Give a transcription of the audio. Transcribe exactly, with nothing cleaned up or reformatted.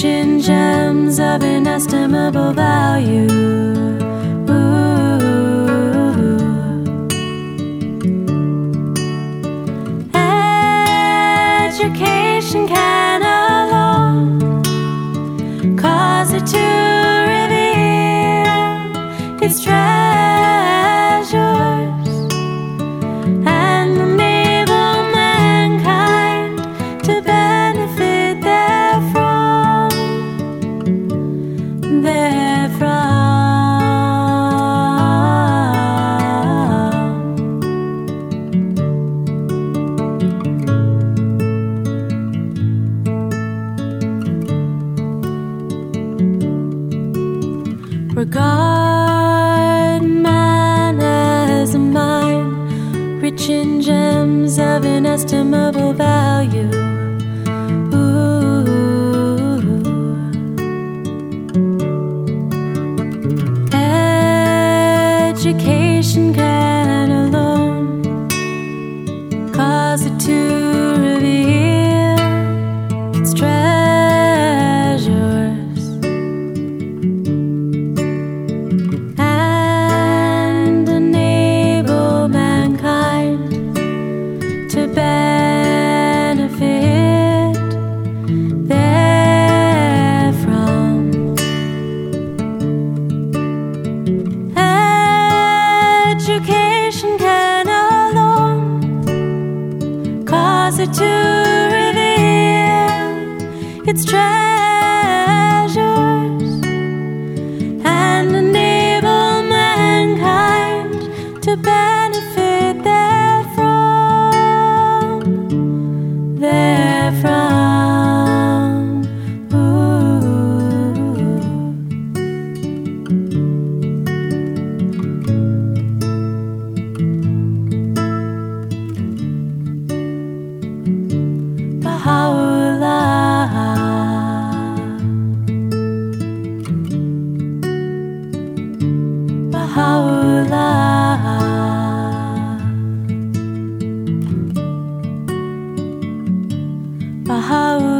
in gems of inestimable value. Education can alone cause it to reveal its treasures and enable mankind to benefit therefrom, therefrom. Regard man as a mine, rich in gems of inestimable value. Ooh. Education can alone cause it to reveal its treasures and enable mankind to benefit therefrom. Education can alone cause it to reveal its treasures and enable mankind to benefit therefrom, therefrom. Ooh. Baha'u'llah, Baha'u'llah, Baha'u'llah.